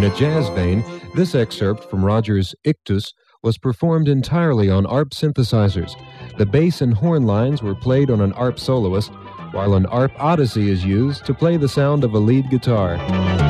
a jazz vein, this excerpt from Roger's Ictus was performed entirely on ARP synthesizers. The bass and horn lines were played on an ARP soloist, while an ARP Odyssey is used to play the sound of a lead guitar.